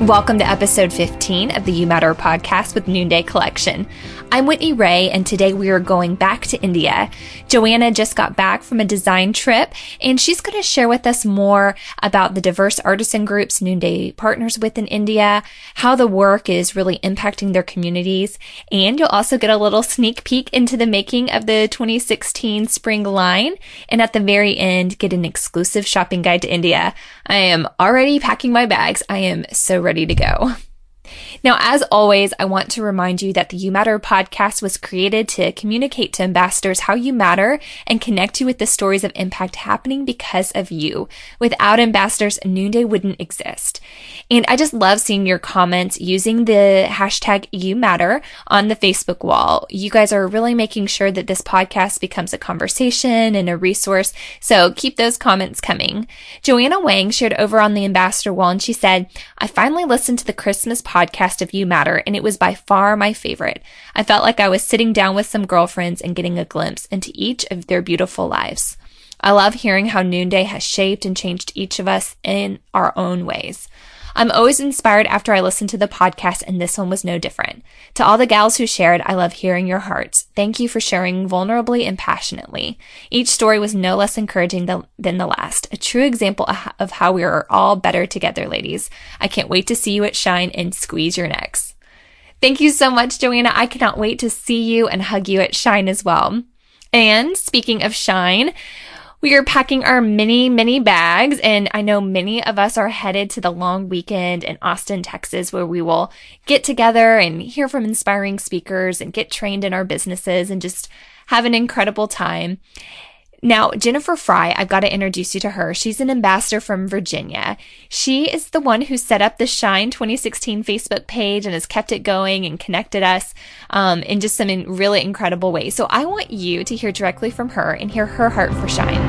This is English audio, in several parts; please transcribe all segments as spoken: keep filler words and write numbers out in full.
Welcome to episode fifteen of the You Matter podcast with Noonday Collection. I'm Whitney Ray, and today we are going back to India. Joanna just got back from a design trip, and she's going to share with us more about the diverse artisan groups Noonday partners with in India, how the work is really impacting their communities, and you'll also get a little sneak peek into the making of the twenty sixteen spring line, and at the very end, get an exclusive shopping guide to India. I am already packing my bags. I am so ready to go. Now, as always, I want to remind you that the You Matter podcast was created to communicate to ambassadors how you matter and connect you with the stories of impact happening because of you. Without ambassadors, Noonday wouldn't exist. And I just love seeing your comments using the hashtag You Matter on the Facebook wall. You guys are really making sure that this podcast becomes a conversation and a resource, so keep those comments coming. Joanna Wang shared over on the ambassador wall, and she said, I finally listened to the Christmas podcast podcast of You Matter, and it was by far my favorite. I felt like I was sitting down with some girlfriends and getting a glimpse into each of their beautiful lives. I love hearing how Noonday has shaped and changed each of us in our own ways. I'm always inspired after I listen to the podcast, and this one was no different. To all the gals who shared, I love hearing your hearts. Thank you for sharing vulnerably and passionately. Each story was no less encouraging than, than the last. A true example of how we are all better together, ladies. I can't wait to see you at Shine and squeeze your necks. Thank you so much, Joanna. I cannot wait to see you and hug you at Shine as well. And speaking of Shine, we are packing our mini, mini bags, and I know many of us are headed to the long weekend in Austin, Texas, where we will get together and hear from inspiring speakers and get trained in our businesses and just have an incredible time. Now, Jennifer Fry, I've got to introduce you to her. She's an ambassador from Virginia. She is the one who set up the Shine twenty sixteen Facebook page and has kept it going and connected us um, in just some in really incredible ways. So I want you to hear directly from her and hear her heart for Shine.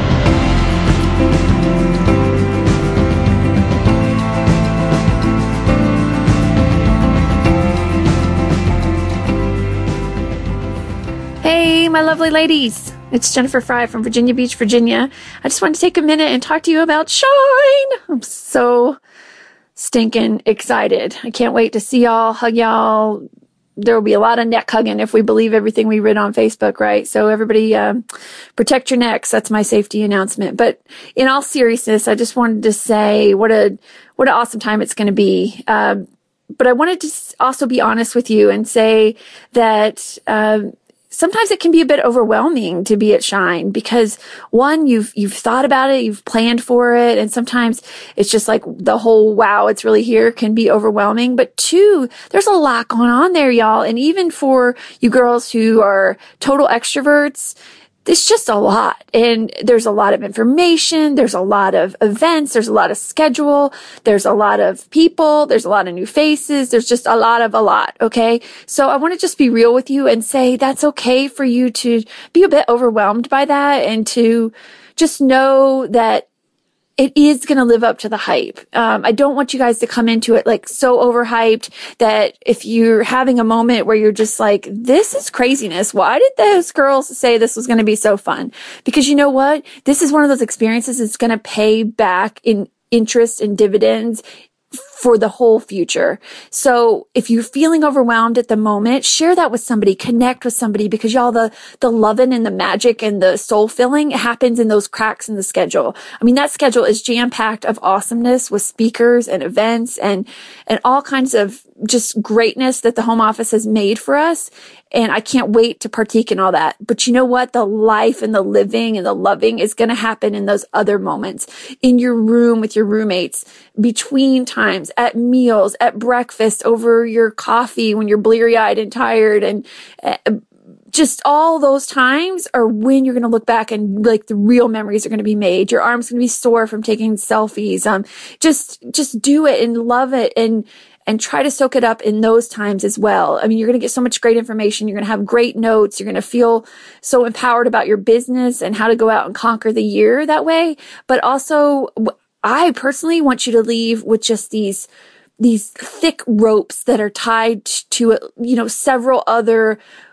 Hey, my lovely ladies. It's Jennifer Fry from Virginia Beach, Virginia. I just wanted to take a minute and talk to you about Shine. I'm so stinking excited. I can't wait to see y'all, hug y'all. There will be a lot of neck hugging if we believe everything we read on Facebook, right? So everybody, um, protect your necks. That's my safety announcement. But in all seriousness, I just wanted to say what a what an awesome time it's going to be. Um, but I wanted to also be honest with you and say that um, sometimes it can be a bit overwhelming to be at Shine because one, you've, you've thought about it, you've planned for it. And sometimes it's just like the whole, wow, it's really here can be overwhelming. But two, there's a lot going on there, y'all. And even for you girls who are total extroverts, it's just a lot. And there's a lot of information. There's a lot of events. There's a lot of schedule. There's a lot of people. There's a lot of new faces. There's just a lot of a lot. Okay. So I want to just be real with you and say that's okay for you to be a bit overwhelmed by that and to just know that it is going to live up to the hype. Um, I don't want you guys to come into it like so overhyped that if you're having a moment where you're just like, this is craziness. Why did those girls say this was going to be so fun? Because you know what? This is one of those experiences that's going to pay back in interest and dividends for the whole future. So if you're feeling overwhelmed at the moment, share that with somebody, connect with somebody, because y'all, the, the loving and the magic and the soul filling happens in those cracks in the schedule. I mean, that schedule is jam packed of awesomeness with speakers and events and, and all kinds of just greatness that the home office has made for us. And I can't wait to partake in all that. But you know what? The life and the living and the loving is going to happen in those other moments, in your room with your roommates, between times, at meals, at breakfast, over your coffee when you're bleary eyed and tired. And uh, just all those times are when you're going to look back and like the real memories are going to be made. Your arm's going to be sore from taking selfies. Um, just, just do it and love it. And, And try to soak it up in those times as well. I mean, you're going to get so much great information. You're going to have great notes. You're going to feel so empowered about your business and how to go out and conquer the year that way. But also, I personally want you to leave with just these, these thick ropes that are tied to, you know, several other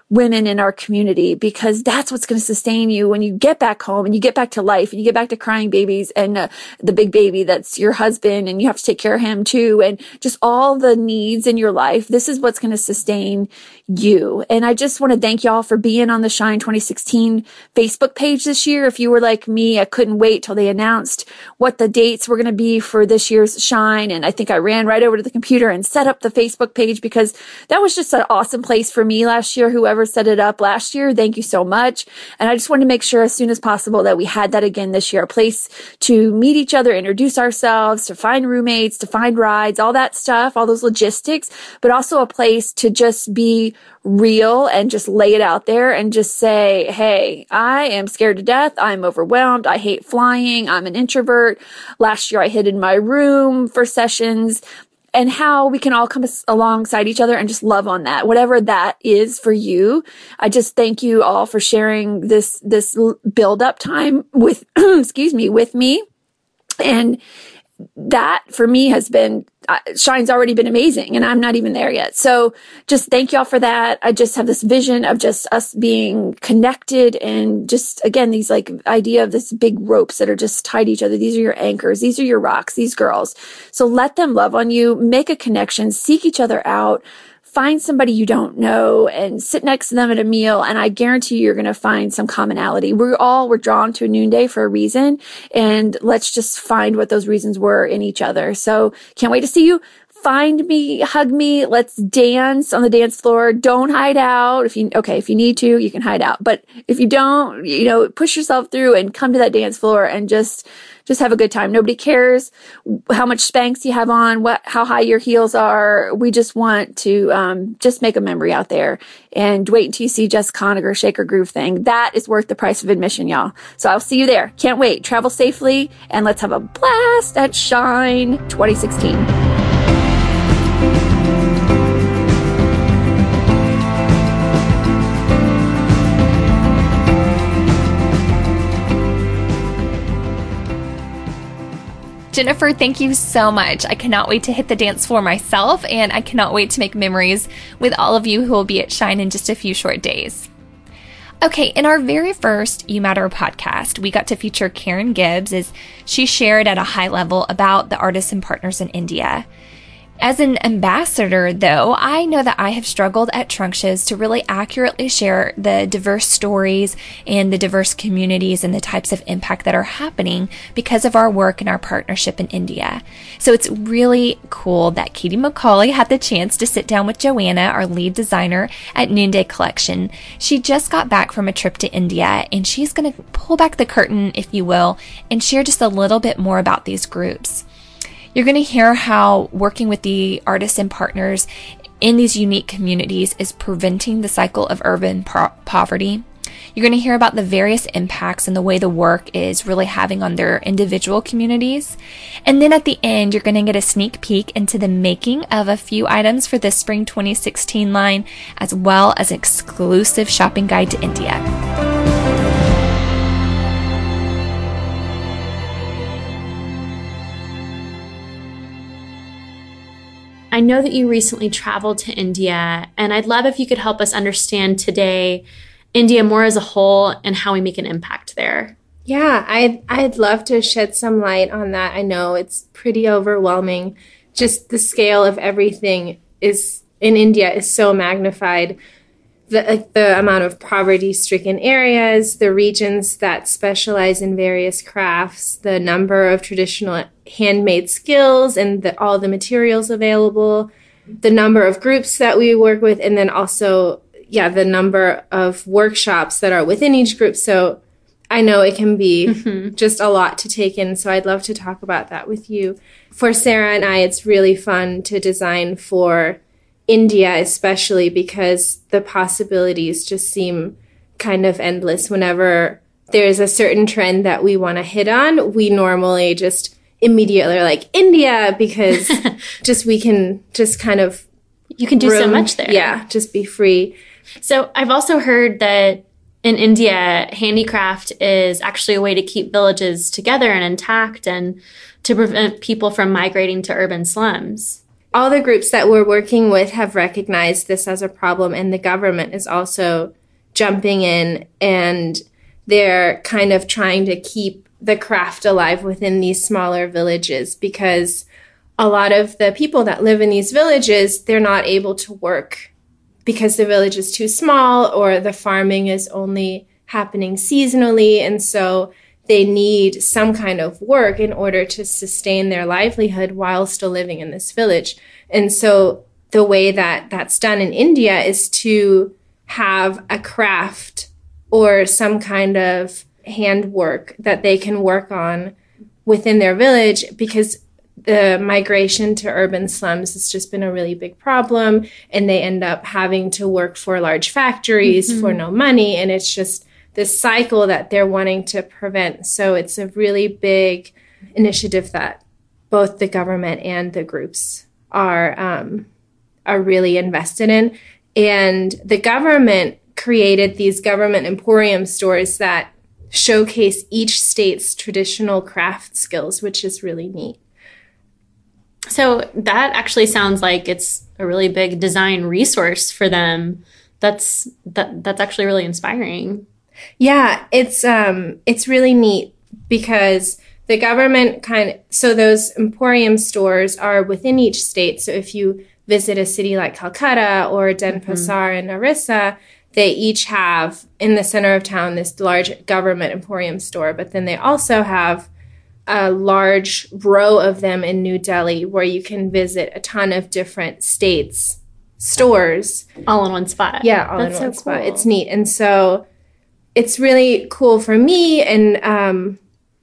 women in our community, because that's what's going to sustain you when you get back home and you get back to life and you get back to crying babies and uh, the big baby that's your husband and you have to take care of him too. And just all the needs in your life. This is what's going to sustain you. And I just want to thank y'all for being on the Shine twenty sixteen Facebook page this year. If you were like me, I couldn't wait till they announced what the dates were going to be for this year's Shine. And I think I ran right over to the computer and set up the Facebook page because that was just an awesome place for me last year. Whoever set it up last year, thank you so much. And I just wanted to make sure as soon as possible that we had that again this year, a place to meet each other, introduce ourselves, to find roommates, to find rides, all that stuff, all those logistics, but also a place to just be real and just lay it out there and just say, hey, I am scared to death. I'm overwhelmed. I hate flying. I'm an introvert. Last year I hid in my room for sessions. And how we can all come alongside each other and just love on that, whatever that is for you. I just thank you all for sharing this, this build up time with, excuse me, with me. And that for me has been, uh, Shine's already been amazing and I'm not even there yet. So just thank y'all for that. I just have this vision of just us being connected and just, again, these like idea of this big ropes that are just tied to each other. These are your anchors. These are your rocks, these girls. So let them love on you, make a connection, seek each other out. Find somebody you don't know and sit next to them at a meal. And I guarantee you, you're going to find some commonality. We're all, we're drawn to a Noonday for a reason. And let's just find what those reasons were in each other. So can't wait to see you. Find me, hug me. Let's dance on the dance floor. Don't hide out. If you, okay, if you need to, you can hide out. But if you don't, you know, push yourself through and come to that dance floor and just, just have a good time. Nobody cares how much Spanx you have on, what, how high your heels are. We just want to, um, just make a memory out there and wait until you see Jess Conager shake her groove thing. That is worth the price of admission, y'all. So I'll see you there. Can't wait. Travel safely and let's have a blast at Shine twenty sixteen. Jennifer, thank you so much. I cannot wait to hit the dance floor myself, and I cannot wait to make memories with all of you who will be at Shine in just a few short days. Okay, in our very first You Matter podcast, we got to feature Karen Gibbs as she shared at a high level about the artists and partners in India. As an ambassador, though, I know that I have struggled at trunk shows to really accurately share the diverse stories and the diverse communities and the types of impact that are happening because of our work and our partnership in India. So it's really cool that Katie McCauley had the chance to sit down with Joanna, our lead designer at Noonday Collection. She just got back from a trip to India, and she's going to pull back the curtain, if you will, and share just a little bit more about these groups. You're going to hear how working with the artists and partners in these unique communities is preventing the cycle of urban po- poverty. You're going to hear about the various impacts and the way the work is really having on their individual communities. And then at the end, you're going to get a sneak peek into the making of a few items for the Spring twenty sixteen line, as well as an exclusive shopping guide to India. I know that you recently traveled to India, and I'd love if you could help us understand today India more as a whole and how we make an impact there. Yeah, I'd, I'd love to shed some light on that. I know it's pretty overwhelming. Just the scale of everything is in India is so magnified. The, like the amount of poverty-stricken areas, the regions that specialize in various crafts, the number of traditional handmade skills and the, all the materials available, the number of groups that we work with, and then also, yeah, the number of workshops that are within each group. So I know it can be mm-hmm. just a lot to take in. So I'd love to talk about that with you. For Sarah and I, it's really fun to design for India, especially because the possibilities just seem kind of endless. Whenever there's a certain trend that we want to hit on, we normally just immediately are like, India, because just we can just kind of... You can do room, so much there. Yeah, just be free. So I've also heard that in India, handicraft is actually a way to keep villages together and intact and to prevent people from migrating to urban slums. all the groups that we're working with have recognized this as a problem, and the government is also jumping in, and they're kind of trying to keep the craft alive within these smaller villages, because a lot of the people that live in these villages, they're not able to work because the village is too small or the farming is only happening seasonally. And so they need some kind of work in order to sustain their livelihood while still living in this village. And so the way that that's done in India is to have a craft or some kind of handwork that they can work on within their village, because the migration to urban slums has just been a really big problem, and they end up having to work for large factories mm-hmm. for no money, and it's just this cycle that they're wanting to prevent. So it's a really big initiative that both the government and the groups are um, are really invested in. And the government created these government emporium stores that showcase each state's traditional craft skills, which is really neat. So that actually sounds like it's a really big design resource for them. That's that that's actually really inspiring. Yeah, it's um it's really neat because the government kind of, so those emporium stores are within each state. So if you visit a city like Calcutta or Denpasar mm-hmm. and Orissa, they each have in the center of town this large government emporium store, but then they also have a large row of them in New Delhi where you can visit a ton of different states' stores. All in one spot. Yeah, all That's in one so spot. Cool. It's neat. And so it's really cool for me and um,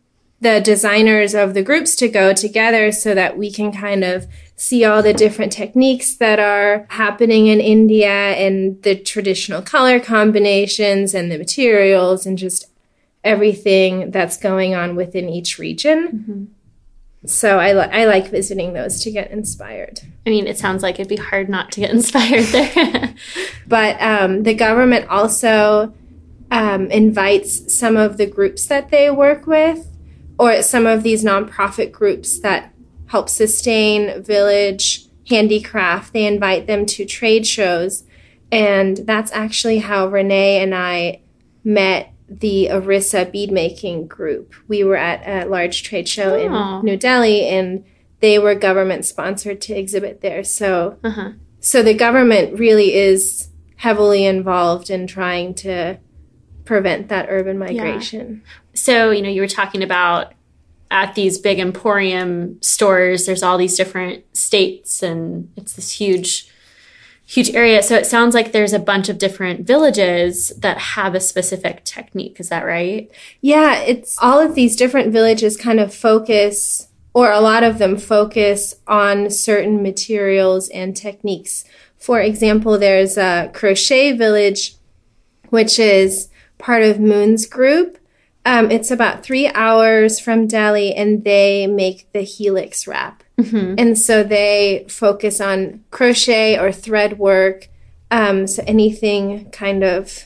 the designers of the groups to go together so that we can kind of see all the different techniques that are happening in India and the traditional color combinations and the materials and just everything that's going on within each region. Mm-hmm. So I, li- I like visiting those to get inspired. I mean, it sounds like it'd be hard not to get inspired there. But um, the government also um, invites some of the groups that they work with, or some of these nonprofit groups that help sustain village handicraft. They invite them to trade shows. And that's actually how Renee and I met the Orissa beadmaking group. We were at a large trade show oh. in New Delhi, and they were government sponsored to exhibit there. So, uh-huh. so the government really is heavily involved in trying to prevent that urban migration. Yeah. So, you know, you were talking about at these big emporium stores, there's all these different states, and it's this huge huge area. So it sounds like there's a bunch of different villages that have a specific technique. Is that right? Yeah, it's all of these different villages kind of focus, or a lot of them focus on certain materials and techniques. For example, there's a crochet village, which is part of Moon's group. Um, it's about three hours from Delhi, and they make the helix wrap. Mm-hmm. And so they focus on crochet or thread work, um, so anything kind of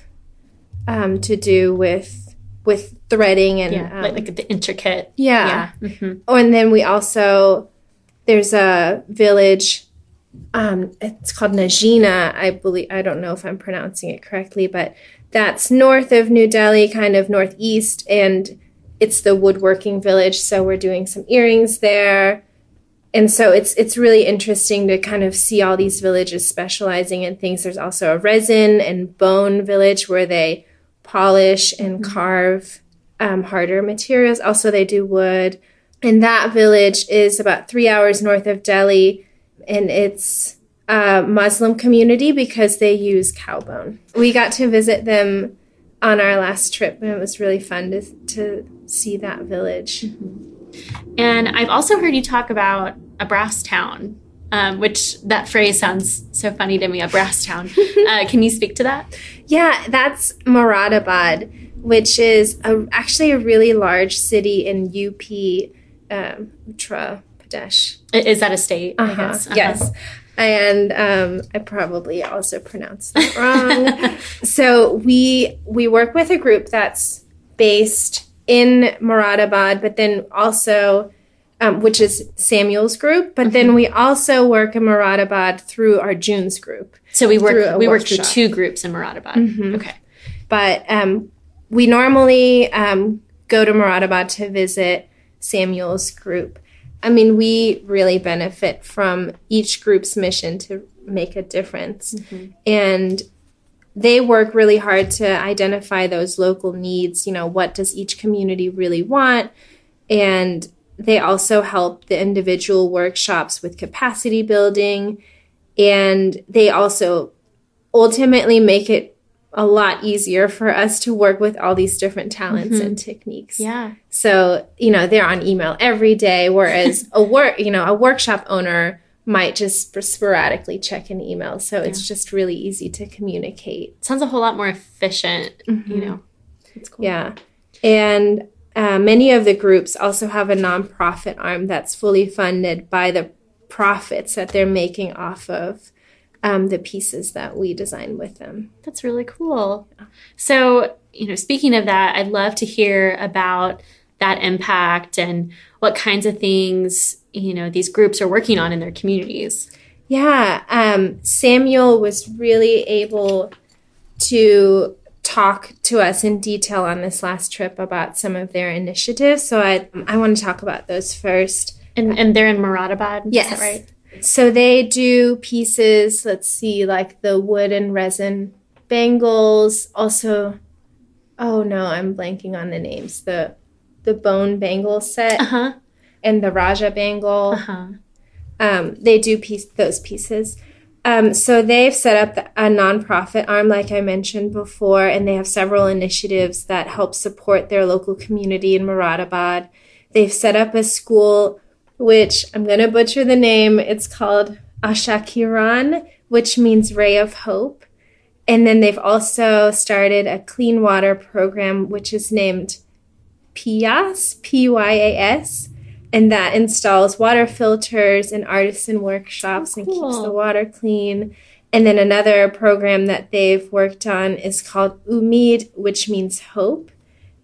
um, to do with with threading and yeah, um, like, like the intricate. Yeah. yeah. Mm-hmm. Oh, and then we also there's a village. Um, it's called Najina, I believe. I don't know if I'm pronouncing it correctly, but that's north of New Delhi, kind of northeast, and it's the woodworking village. So we're doing some earrings there. And so it's it's really interesting to kind of see all these villages specializing in things. There's also a resin and bone village where they polish and mm-hmm. carve um, harder materials. Also, they do wood. And that village is about three hours north of Delhi, and it's a Muslim community because they use cow bone. We got to visit them on our last trip, and it was really fun to, to see that village. Mm-hmm. And I've also heard you talk about a brass town, um, which that phrase sounds so funny to me, a brass town. Uh, can you speak to that? Yeah, that's Moradabad, which is a, actually a really large city in U P, um, Uttar Pradesh. Is that a state? Uh-huh. I guess? Uh-huh. Yes. And um, I probably also pronounced that wrong. So we we work with a group that's based in Moradabad, but then also um, which is Samuel's group. But mm-hmm. then we also work in Moradabad through our June's group. So we work we work through two groups in Moradabad. Mm-hmm. Okay. But um, we normally um, go to Moradabad to visit Samuel's group. I mean, we really benefit from each group's mission to make a difference. Mm-hmm. And they work really hard to identify those local needs. You know, what does each community really want? And they also help the individual workshops with capacity building. And they also ultimately make it a lot easier for us to work with all these different talents mm-hmm. and techniques. Yeah. So, you know, they're on email every day, whereas a work, you know, a workshop owner might just sporadically check an email. So yeah. it's just really easy to communicate. Sounds a whole lot more efficient, mm-hmm. you know. It's cool. Yeah. And uh, many of the groups also have a nonprofit arm that's fully funded by the profits that they're making off of um, the pieces that we design with them. That's really cool. So, you know, speaking of that, I'd love to hear about that impact and what kinds of things, you know, these groups are working on in their communities. Yeah. Um, Samuel was really able to talk to us in detail on this last trip about some of their initiatives. So I I want to talk about those first. And and they're in Moradabad, yes. Is that right? So they do pieces, let's see, like the wood and resin bangles. Also, oh no, I'm blanking on the names. The the bone bangle set uh-huh. and the Raja bangle. Uh-huh. Um, they do piece those pieces. Um, so they've set up the, a nonprofit arm, like I mentioned before, and they have several initiatives that help support their local community in Moradabad. They've set up a school, which I'm going to butcher the name. It's called Asha Kiran, which means ray of hope. And then they've also started a clean water program, which is named P Y A S, P Y A S. And that installs water filters and artisan workshops oh, cool. and keeps the water clean. And then another program that they've worked on is called Umid, which means hope.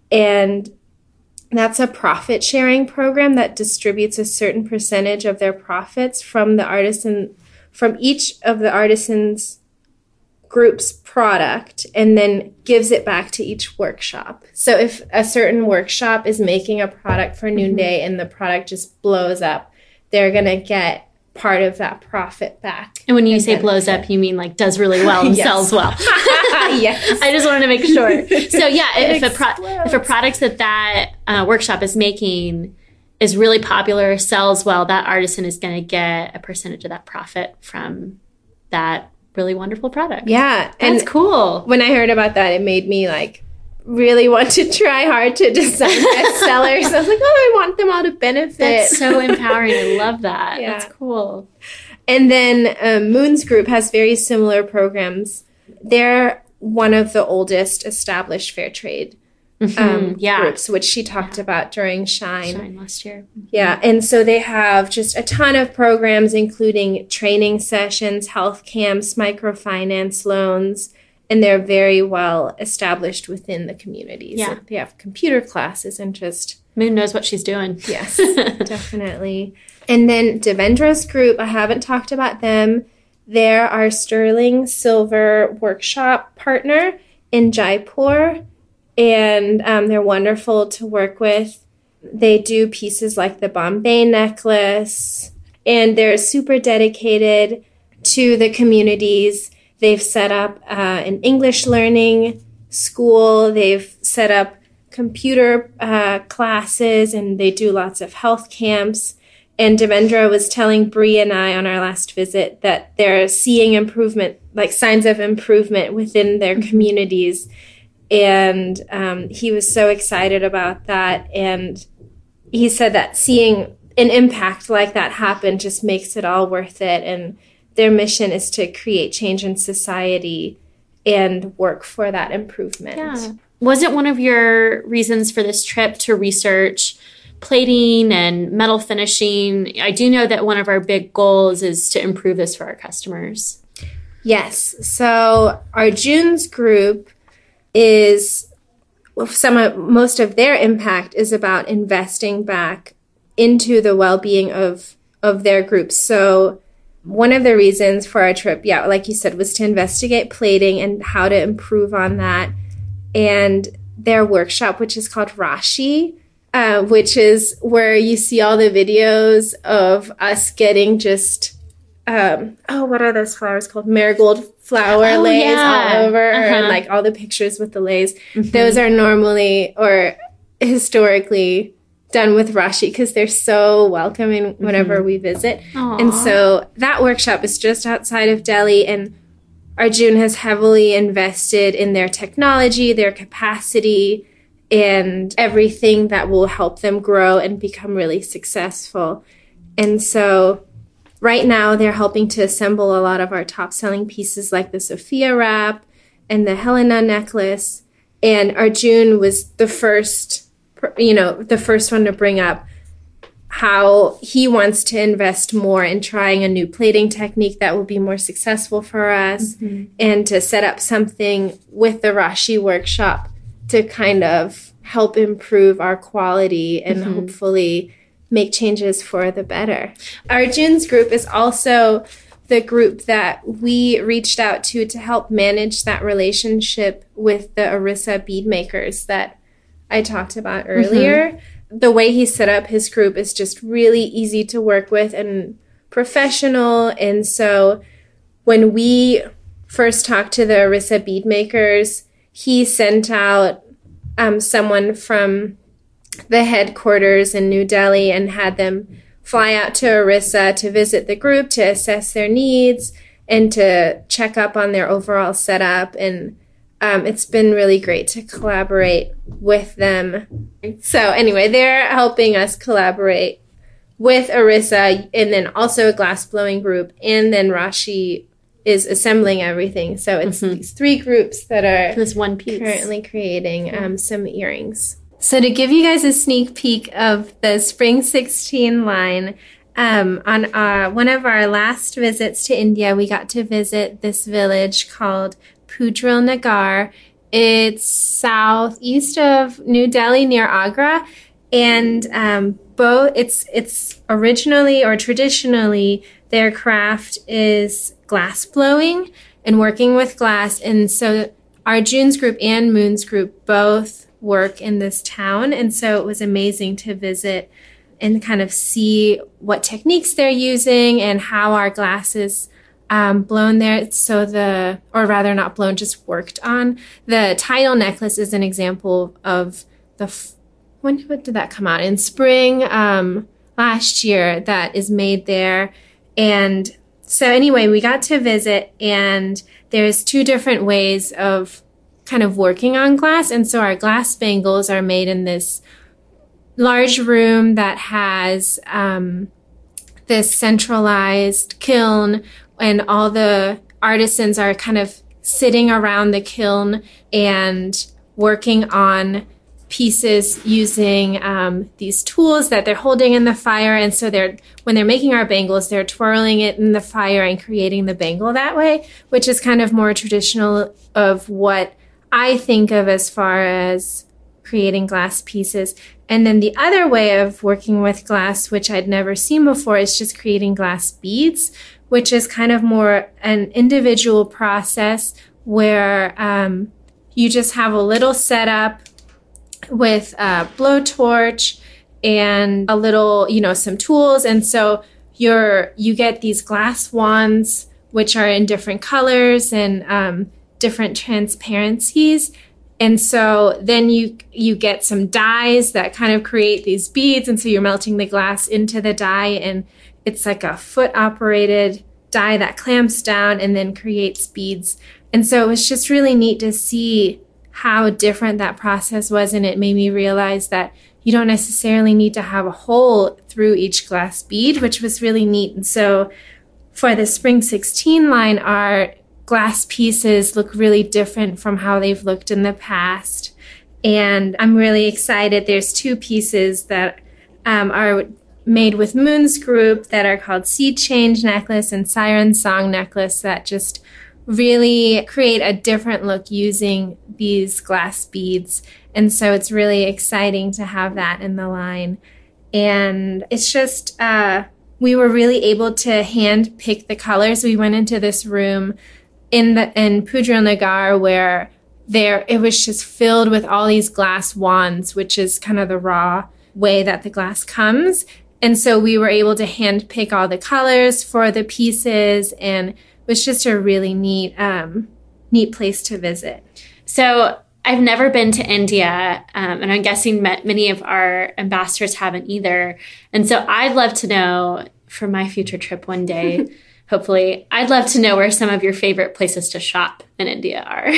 And that's a profit sharing program that distributes a certain percentage of their profits from the artisan, from each of the artisans' group's product, and then gives it back to each workshop. So if a certain workshop is making a product for Noonday mm-hmm. and the product just blows up, they're going to get part of that profit back. And when you and say blows up, you mean like does really well and sells well. Yes. I just wanted to make sure. So yeah, if a, pro- if a product that that uh, workshop is making is really popular, sells well, that artisan is going to get a percentage of that profit from that really wonderful product. Yeah. That's and cool. When I heard about that, it made me like really want to try hard to design bestsellers. I was like, oh, I want them all to benefit. That's so empowering. I love that. Yeah. That's cool. And then um, Moon's group has very similar programs. They're one of the oldest established fair trade mm-hmm. um, yeah. groups, which she talked yeah. about during Shine. Shine last year. Mm-hmm. Yeah. And so they have just a ton of programs, including training sessions, health camps, microfinance loans, and they're very well established within the communities. Yeah. They have computer classes and just... Moon knows what she's doing. Yes, definitely. And then Devendra's group, I haven't talked about them. They're our sterling silver workshop partner in Jaipur, and um, they're wonderful to work with. They do pieces like the Bombay necklace, and they're super dedicated to the communities. They've set up uh, an English learning school. They've set up computer uh, classes, and they do lots of health camps. And Devendra was telling Bree and I on our last visit that they're seeing improvement, like signs of improvement within their communities. And um, he was so excited about that. And he said that seeing an impact like that happen just makes it all worth it. And their mission is to create change in society and work for that improvement. Yeah. Was it one of your reasons for this trip to research plating and metal finishing? I do know that one of our big goals is to improve this for our customers. Yes. So our June's group is, some of, most of their impact is about investing back into the well-being of of their groups. So one of the reasons for our trip, yeah, like you said, was to investigate plating and how to improve on that. And their workshop, which is called Rashi, uh, which is where you see all the videos of us getting just, um, oh, what are those flowers called? Marigold flower Oh, lays yeah. all over, Uh-huh. and like all the pictures with the lays. Those are normally or historically done with Rashi because they're so welcoming whenever we visit. And so that workshop is just outside of Delhi, and Arjun has heavily invested in their technology, their capacity, and everything that will help them grow and become really successful. And so right now they're helping to assemble a lot of our top-selling pieces like the Sophia wrap and the Helena necklace. And Arjun was the first, you know, the first one to bring up how he wants to invest more in trying a new plating technique that will be more successful for us, mm-hmm. and to set up something with the Rashi workshop to kind of help improve our quality and mm-hmm. hopefully make changes for the better. Arjun's group is also the group that we reached out to to help manage that relationship with the Orissa bead makers that I talked about earlier. Mm-hmm. The way he set up his group is just really easy to work with and professional. And so when we first talked to the Orissa bead makers, he sent out um, someone from the headquarters in New Delhi and had them fly out to Orissa to visit the group, to assess their needs, and to check up on their overall setup. And Um, it's been really great to collaborate with them. So anyway, they're helping us collaborate with Orissa, and then also a glass blowing group, and then Rashi is assembling everything. So it's mm-hmm. these three groups that are this one piece currently creating um, some earrings. So to give you guys a sneak peek of the Spring sixteen line, um, on uh, one of our last visits to India, we got to visit this village called Pudril Nagar. It's southeast of New Delhi near Agra, and um, both it's it's originally or traditionally their craft is glass blowing and working with glass. And so Arjun's group and Moon's group both work in this town, and so it was amazing to visit and kind of see what techniques they're using and how our glass is Um, blown there. So the, or rather not blown, just worked on. The title necklace is an example of the, f- when what did that come out? In spring um, last year, that is made there. And so anyway, we got to visit, and there's two different ways of kind of working on glass. And so our glass bangles are made in this large room that has um, this centralized kiln, and all the artisans are kind of sitting around the kiln and working on pieces using um, these tools that they're holding in the fire. And so they're, when they're making our bangles, they're twirling it in the fire and creating the bangle that way, which is kind of more traditional of what I think of as far as creating glass pieces. And then the other way of working with glass, which I'd never seen before, is just creating glass beads, which is kind of more an individual process where um, you just have a little setup with a blowtorch and a little, you know, some tools. And so you're, you get these glass wands, which are in different colors and um, different transparencies. And so then you you get some dyes that kind of create these beads. And so you're melting the glass into the dye, and it's like a foot operated dye that clamps down and then creates beads. And so it was just really neat to see how different that process was. And it made me realize that you don't necessarily need to have a hole through each glass bead, which was really neat. And so for the Spring sixteen line, our glass pieces look really different from how they've looked in the past. And I'm really excited. There's two pieces that um, are made with Moon's group that are called Seed Change Necklace and Siren Song Necklace that just really create a different look using these glass beads. And so it's really exciting to have that in the line. And it's just, uh, we were really able to hand pick the colors. We went into this room in the in Pudra Nagar where there it was just filled with all these glass wands, which is kind of the raw way that the glass comes. And so we were able to hand pick all the colors for the pieces, and it was just a really neat, um, neat place to visit. So I've never been to India, um, and I'm guessing many of our ambassadors haven't either. And so I'd love to know, for my future trip one day, hopefully, I'd love to know where some of your favorite places to shop in India are.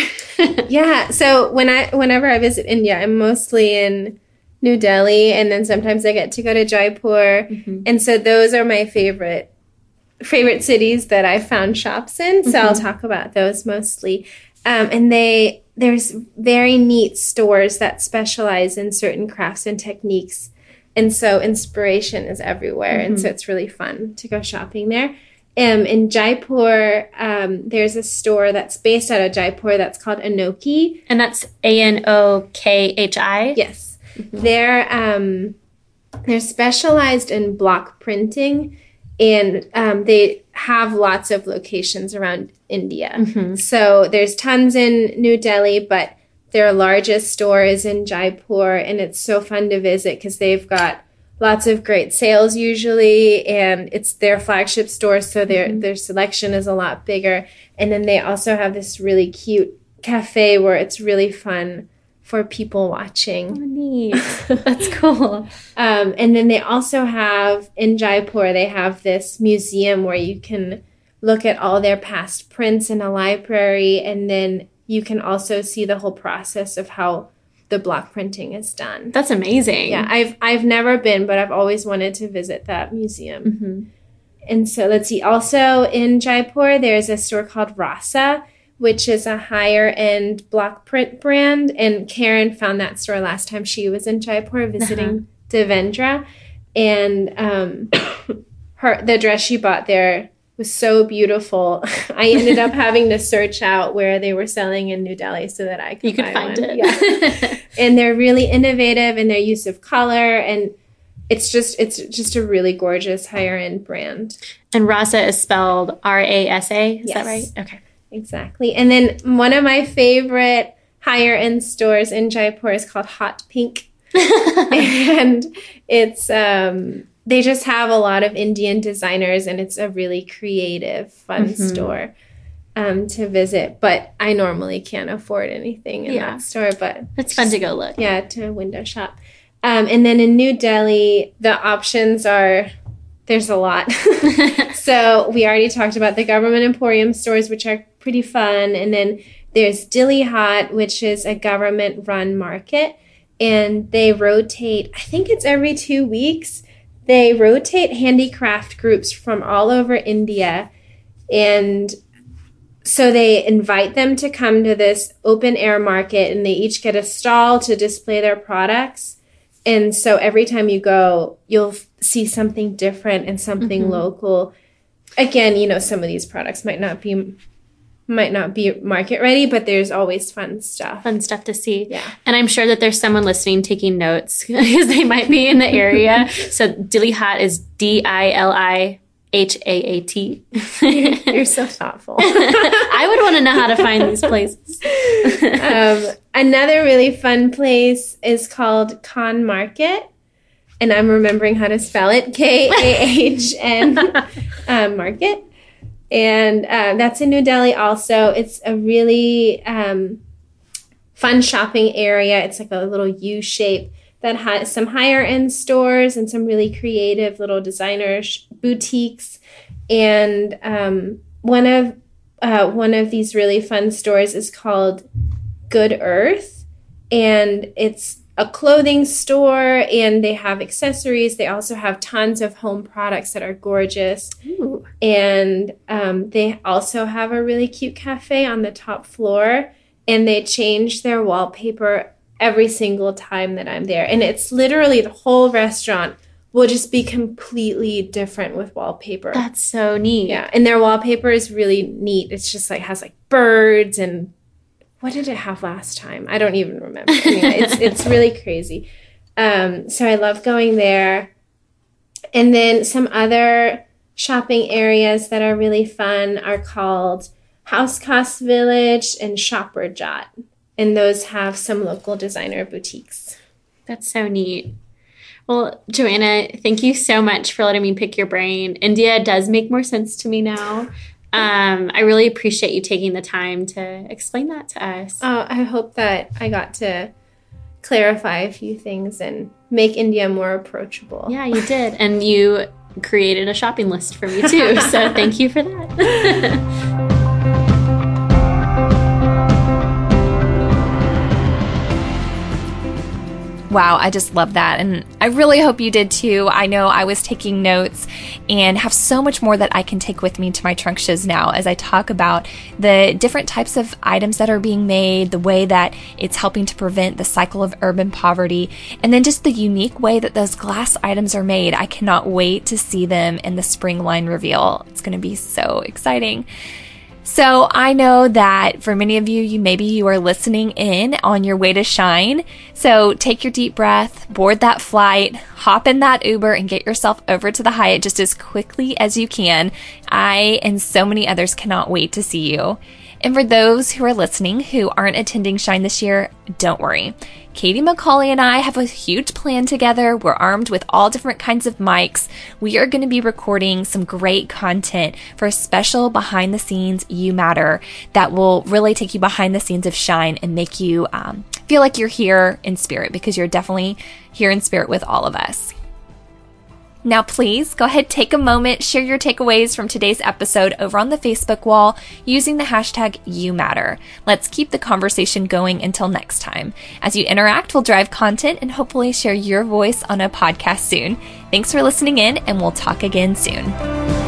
Yeah. So when I, whenever I visit India, I'm mostly in New Delhi, and then sometimes I get to go to Jaipur. Mm-hmm. And so those are my favorite, favorite cities that I found shops in. So mm-hmm. I'll talk about those mostly. Um, and they, there's very neat stores that specialize in certain crafts and techniques. And so inspiration is everywhere. Mm-hmm. And so it's really fun to go shopping there. Um, in Jaipur, um, there's a store that's based out of Jaipur that's called Anoki. And that's A N O K H I? Yes. Mm-hmm. They're, um, they're specialized in block printing, and um, they have lots of locations around India. Mm-hmm. So there's tons in New Delhi, but their largest store is in Jaipur, and it's so fun to visit because they've got lots of great sales usually, and it's their flagship store, so their mm-hmm. their selection is a lot bigger. And then they also have this really cute cafe where it's really fun for people watching. Oh, neat. That's cool. Um, and then they also have, in Jaipur, they have this museum where you can look at all their past prints in a library, and then you can also see the whole process of how the block printing is done. That's amazing. Yeah, I've I've never been, but I've always wanted to visit that museum. Mm-hmm. And so let's see. Also in Jaipur, there's a store called Rasa, which is a higher-end block print brand. And Karen found that store last time she was in Jaipur visiting uh-huh. Devendra. And um, her the dress she bought there was so beautiful. I ended up having to search out where they were selling in New Delhi so that I could, you could find one. it. Yeah. And they're really innovative in their use of color, and it's just it's just a really gorgeous higher-end brand. And Rasa is spelled R A S A, is yes. that right? Okay. Exactly. And then one of my favorite higher-end stores in Jaipur is called Hot Pink. And it's um they just have a lot of Indian designers, and it's a really creative, fun mm-hmm. store um, to visit. But I normally can't afford anything in yeah. that store. But it's fun to go look. Yeah, to window shop. Um, and then in New Delhi, the options are, there's a lot. So we already talked about the Government Emporium stores, which are pretty fun. And then there's Dilli Haat, which is a government-run market. And they rotate, I think it's every two weeks, they rotate handicraft groups from all over India. And so they invite them to come to this open air market, and they each get a stall to display their products. And so every time you go, you'll f- see something different and something mm-hmm. local. Again, you know, some of these products might not be might not be market ready, but there's always fun stuff. Fun stuff to see. Yeah. And I'm sure that there's someone listening taking notes because they might be in the area. So Dilli Haat is D I L I H A A T. You're so thoughtful. I would want to know how to find these places. um, another really fun place is called Khan Market. And I'm remembering how to spell it. K A H N uh, Market. And uh, that's in New Delhi also. It's a really um, fun shopping area. It's like a little U shape that has some higher end stores and some really creative little designer sh- boutiques. And um, one of uh, one of these really fun stores is called Good Earth. And it's a clothing store, and they have accessories. They also have tons of home products that are gorgeous. Ooh. And um, they also have a really cute cafe on the top floor, and they change their wallpaper every single time that I'm there. And it's literally the whole restaurant will just be completely different with wallpaper. That's so neat. Yeah, and their wallpaper is really neat. It's just like has like birds and what did it have last time? I don't even remember. I mean, it's it's really crazy. Um, so I love going there. And then some other shopping areas that are really fun are called Housecost Village and Shopperjot. And those have some local designer boutiques. That's so neat. Well, Joanna, thank you so much for letting me pick your brain. India does make more sense to me now. Um, I really appreciate you taking the time to explain that to us. Oh, I hope that I got to clarify a few things and make India more approachable. Yeah, you did. And you created a shopping list for me too. So thank you for that. Wow, I just love that. And I really hope you did too. I know I was taking notes and have so much more that I can take with me to my trunk shows now as I talk about the different types of items that are being made, the way that it's helping to prevent the cycle of urban poverty, and then just the unique way that those glass items are made. I cannot wait to see them in the spring line reveal. It's going to be so exciting. So I know that for many of you, you maybe you are listening in on your way to Shine. So take your deep breath, board that flight, hop in that Uber, and get yourself over to the Hyatt just as quickly as you can. I and so many others cannot wait to see you. And for those who are listening who aren't attending Shine this year, don't worry. Katie McCauley and I have a huge plan together. We're armed with all different kinds of mics. We are going to be recording some great content for a special behind the scenes You Matter that will really take you behind the scenes of Shine and make you um, feel like you're here in spirit, because you're definitely here in spirit with all of us. Now, please go ahead, take a moment, share your takeaways from today's episode over on the Facebook wall using the hashtag YouMatter. Let's keep the conversation going until next time. As you interact, we'll drive content and hopefully share your voice on a podcast soon. Thanks for listening in, and we'll talk again soon.